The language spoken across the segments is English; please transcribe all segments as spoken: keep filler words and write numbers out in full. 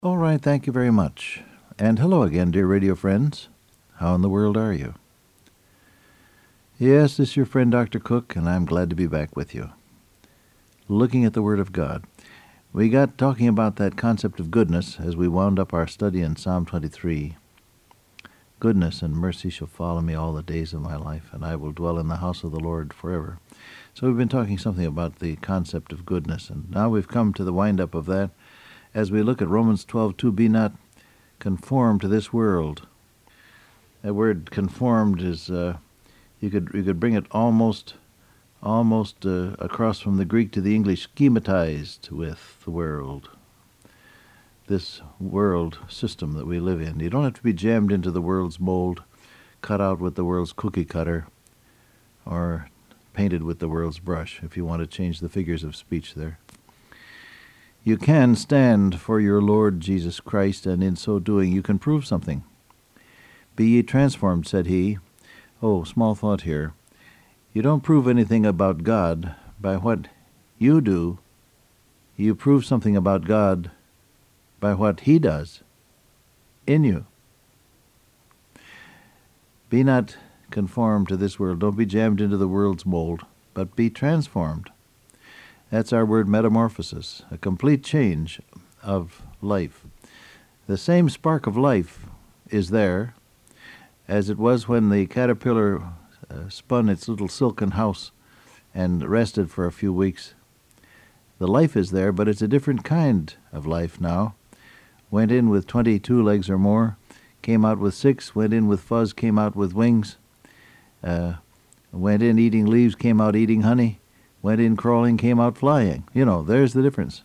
All right, thank you very much. And hello again, dear radio friends. How in the world are you? Yes, this is your friend Doctor Cook, and I'm glad to be back with you. Looking at the Word of God. We got talking about that concept of goodness as we wound up our study in Psalm twenty-three. Goodness and mercy shall follow me all the days of my life, and I will dwell in the house of the Lord forever. So we've been talking something about the concept of goodness, and now we've come to the wind-up of that as we look at Romans twelve two, be not conformed to this world. That word conformed is, uh, you could you could bring it almost almost uh, across from the Greek to the English, schematized with the world. This world system that we live in. You don't have to be jammed into the world's mold, cut out with the world's cookie cutter, or painted with the world's brush, if you want to change the figures of speech there. You can stand for your Lord Jesus Christ, and in so doing you can prove something. Be ye transformed, said he. Oh, small thought here. You don't prove anything about God by what you do. You prove something about God by what he does in you. Be not conformed to this world. Don't be jammed into the world's mold, but be transformed. That's our word metamorphosis, a complete change of life. The same spark of life is there as it was when the caterpillar uh, spun its little silken house and rested for a few weeks. The life is there, but it's a different kind of life now. Went in with twenty-two legs or more, came out with six, went in with fuzz, came out with wings, uh, went in eating leaves, came out eating honey. Went in crawling, came out flying. You know, there's the difference.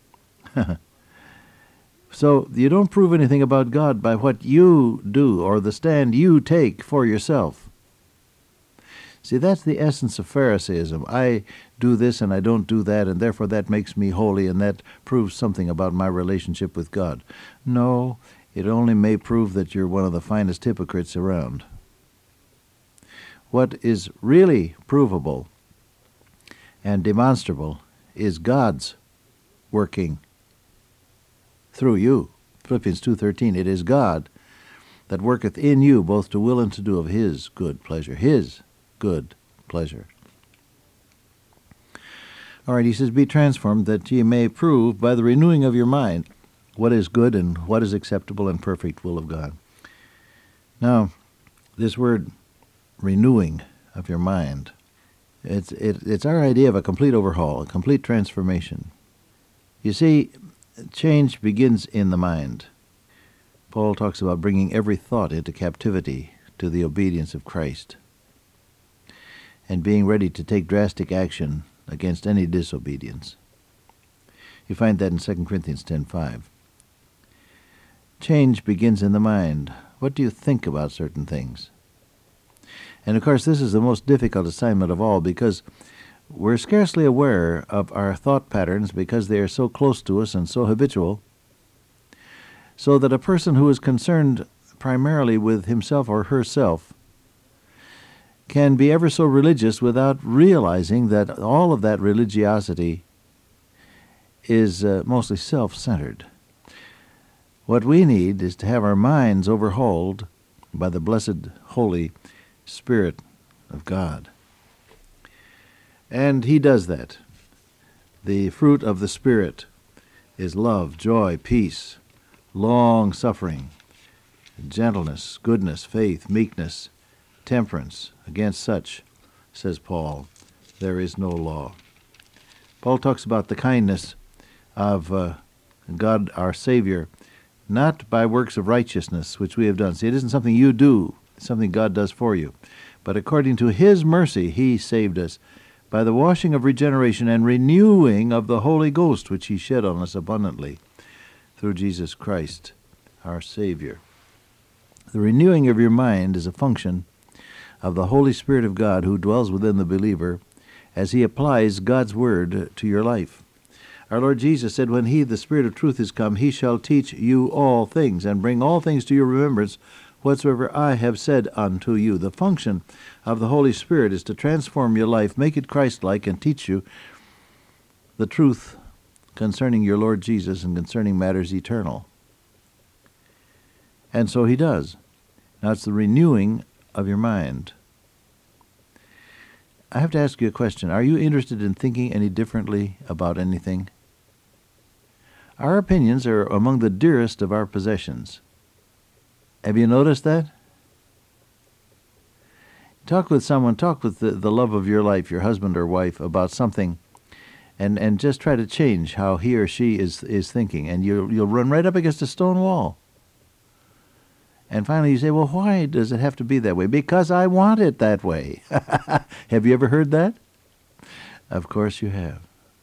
So you don't prove anything about God by what you do or the stand you take for yourself. See, that's the essence of Pharisaism. I do this and I don't do that, and therefore that makes me holy, and that proves something about my relationship with God. No, it only may prove that you're one of the finest hypocrites around. What is really provable and demonstrable is God's working through you. Philippians two thirteen, it is God that worketh in you both to will and to do of his good pleasure. His good pleasure. All right, he says, be transformed that ye may prove by the renewing of your mind what is good and what is acceptable and perfect will of God. Now, this word renewing of your mind, It's it, it's our idea of a complete overhaul, a complete transformation. You see, change begins in the mind. Paul talks about bringing every thought into captivity to the obedience of Christ and being ready to take drastic action against any disobedience. You find that in Second Corinthians ten five. Change begins in the mind. What do you think about certain things? And of course, this is the most difficult assignment of all, because we're scarcely aware of our thought patterns because they are so close to us and so habitual, so that a person who is concerned primarily with himself or herself can be ever so religious without realizing that all of that religiosity is uh, mostly self-centered. What we need is to have our minds overhauled by the blessed, holy Spirit of God. And he does that. The fruit of the Spirit is love, joy, peace, long-suffering, gentleness, goodness, faith, meekness, temperance. Against such, says Paul, there is no law. Paul talks about the kindness of uh, God our Savior, not by works of righteousness, which we have done. See, it isn't something you do. It's something God does for you. But according to his mercy, he saved us by the washing of regeneration and renewing of the Holy Ghost, which he shed on us abundantly through Jesus Christ, our Savior. The renewing of your mind is a function of the Holy Spirit of God who dwells within the believer as he applies God's word to your life. Our Lord Jesus said, when he, the Spirit of truth, is come, he shall teach you all things, and bring all things to your remembrance, whatsoever I have said unto you. The function of the Holy Spirit is to transform your life, make it Christ-like, and teach you the truth concerning your Lord Jesus and concerning matters eternal. And so he does. Now it's the renewing of your mind. I have to ask you a question. Are you interested in thinking any differently about anything? Our opinions are among the dearest of our possessions. Have you noticed that? Talk with someone, talk with the, the love of your life, your husband or wife, about something, and, and just try to change how he or she is, is thinking, and you'll, you'll run right up against a stone wall. And finally you say, well, why does it have to be that way? Because I want it that way. Have you ever heard that? Of course you have.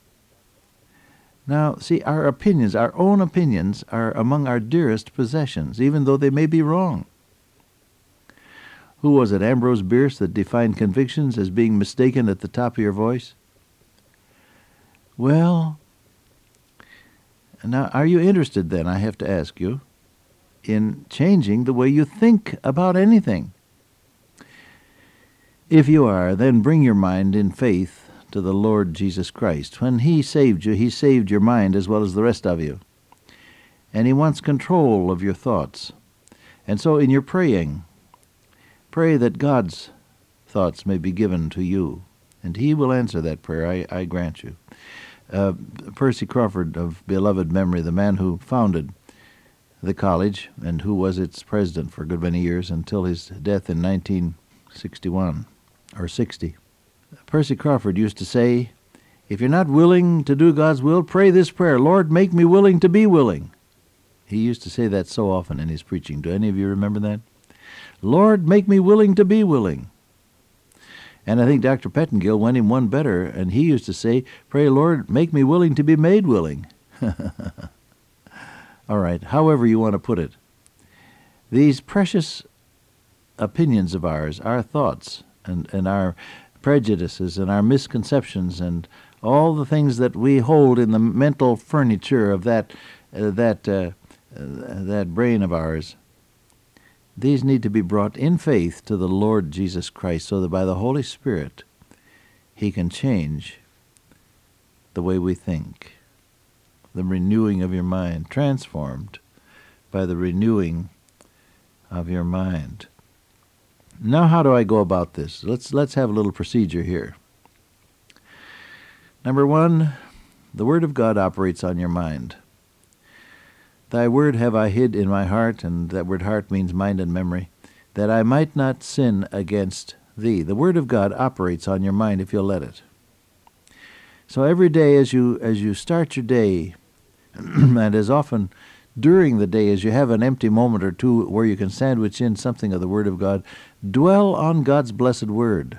Now, see, our opinions, our own opinions, are among our dearest possessions, even though they may be wrong. Who was it, Ambrose Bierce, that defined convictions as being mistaken at the top of your voice? Well, now, are you interested then, I have to ask you, in changing the way you think about anything? If you are, then bring your mind in faith to the Lord Jesus Christ. When He saved you, He saved your mind as well as the rest of you. And He wants control of your thoughts. And so in your praying, pray that God's thoughts may be given to you. And He will answer that prayer, I, I grant you. Uh, Percy Crawford of beloved memory, the man who founded the college and who was its president for a good many years until his death in nineteen sixty-one or sixty. Percy Crawford used to say, if you're not willing to do God's will, pray this prayer, Lord, make me willing to be willing. He used to say that so often in his preaching. Do any of you remember that? Lord, make me willing to be willing. And I think Doctor Pettengill went him one better, and he used to say, pray, Lord, make me willing to be made willing. All right, however you want to put it. These precious opinions of ours, our thoughts, and, and our prejudices, and our misconceptions, and all the things that we hold in the mental furniture of that, uh, that, uh, uh, that brain of ours, these need to be brought in faith to the Lord Jesus Christ so that by the Holy Spirit He can change the way we think. The renewing of your mind, transformed by the renewing of your mind. Now how do I go about this? Let's, let's have a little procedure here. Number one, the Word of God operates on your mind. Thy word have I hid in my heart, and that word heart means mind and memory, that I might not sin against thee. The Word of God operates on your mind if you'll let it. So every day as you as you start your day, and as often during the day as you have an empty moment or two where you can sandwich in something of the Word of God, dwell on God's blessed Word.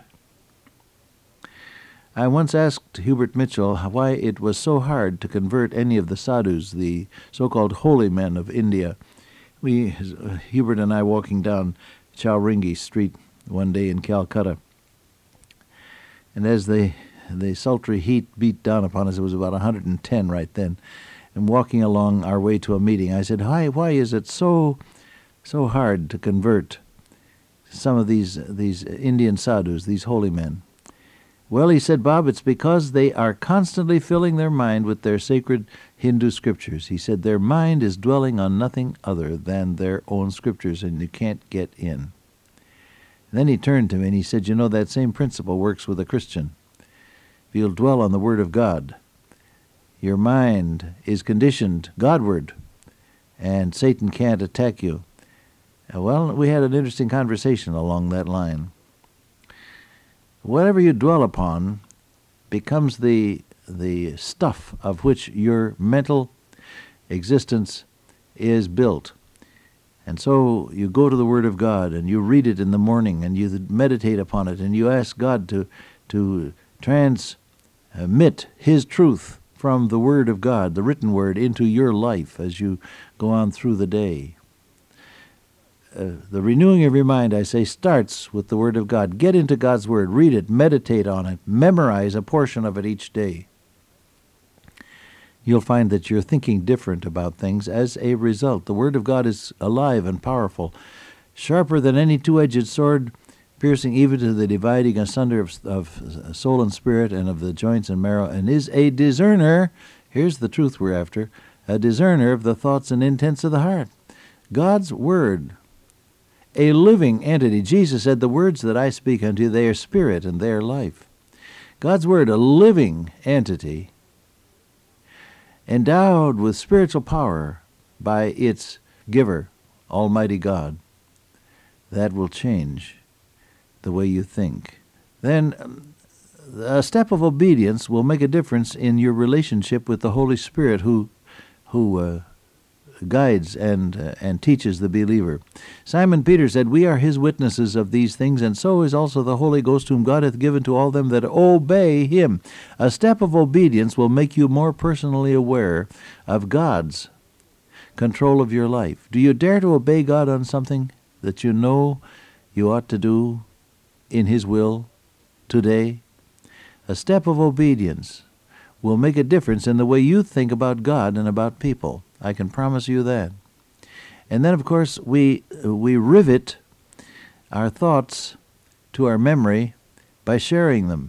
I once asked Hubert Mitchell why it was so hard to convert any of the sadhus, the so-called holy men of India. We, uh, Hubert and I, walking down Chowringhee Street one day in Calcutta, and as the the sultry heat beat down upon us, it was about one hundred ten right then, and walking along our way to a meeting, I said, why, why is it so so hard to convert some of these, these Indian sadhus, these holy men? Well, he said, Bob, it's because they are constantly filling their mind with their sacred Hindu scriptures. He said their mind is dwelling on nothing other than their own scriptures, and you can't get in. And then he turned to me and he said, you know, that same principle works with a Christian. If you'll dwell on the Word of God, your mind is conditioned Godward, and Satan can't attack you. Well, we had an interesting conversation along that line. Whatever you dwell upon becomes the the stuff of which your mental existence is built. And so you go to the Word of God and you read it in the morning and you meditate upon it and you ask God to to transmit His truth from the Word of God, the written Word, into your life as you go on through the day. Uh, the renewing of your mind, I say, starts with the Word of God. Get into God's Word, read it, meditate on it, memorize a portion of it each day. You'll find that you're thinking different about things as a result. The Word of God is alive and powerful, sharper than any two-edged sword, piercing even to the dividing asunder of, of soul and spirit and of the joints and marrow, and is a discerner, here's the truth we're after, a discerner of the thoughts and intents of the heart. God's Word, a living entity. Jesus said, the words that I speak unto you, they are spirit and they are life. God's Word, a living entity, endowed with spiritual power by its giver, Almighty God. That will change the way you think. Then a step of obedience will make a difference in your relationship with the Holy Spirit who who uh, guides and uh, and teaches the believer. Simon Peter said, we are his witnesses of these things, and so is also the Holy Ghost, whom God hath given to all them that obey him. A step of obedience will make you more personally aware of God's control of your life. Do you dare to obey God on something that you know you ought to do in his will today? A step of obedience will make a difference in the way you think about God and about people. I can promise you that. And then, of course, we we rivet our thoughts to our memory by sharing them.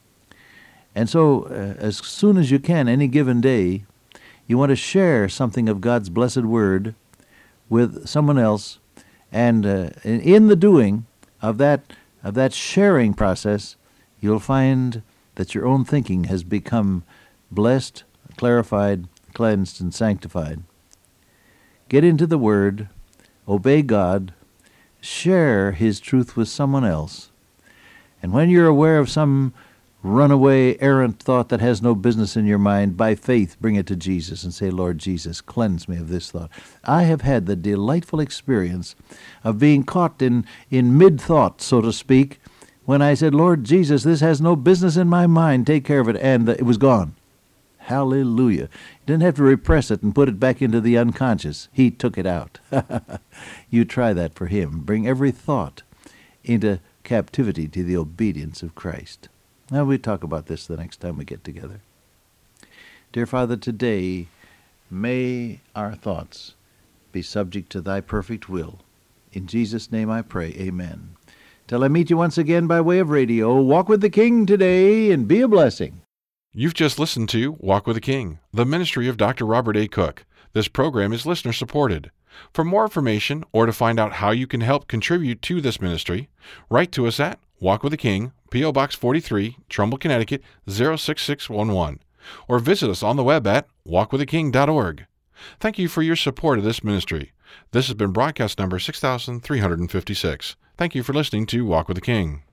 And so, uh, as soon as you can, any given day, you want to share something of God's blessed Word with someone else, and uh, in the doing of that of that sharing process, you'll find that your own thinking has become blessed, clarified, cleansed, and sanctified. Get into the Word, obey God, share his truth with someone else, and when you're aware of some runaway, errant thought that has no business in your mind, by faith bring it to Jesus and say, Lord Jesus, cleanse me of this thought. I have had the delightful experience of being caught in, in mid-thought, so to speak, when I said, Lord Jesus, this has no business in my mind, take care of it, and it was gone. Hallelujah. You didn't have to repress it and put it back into the unconscious. He took it out. You try that for him. Bring every thought into captivity to the obedience of Christ. Now we'll talk about this the next time we get together. Dear Father, today may our thoughts be subject to thy perfect will. In Jesus' name I pray, amen. Till I meet you once again by way of radio, walk with the King today and be a blessing. You've just listened to Walk with the King, the ministry of Doctor Robert A. Cook. This program is listener-supported. For more information or to find out how you can help contribute to this ministry, write to us at Walk with the King, P O. Box forty-three, Trumbull, Connecticut, zero six six one one, or visit us on the web at walk with the king dot org. Thank you for your support of this ministry. This has been broadcast number six thousand three hundred fifty-six. Thank you for listening to Walk with the King.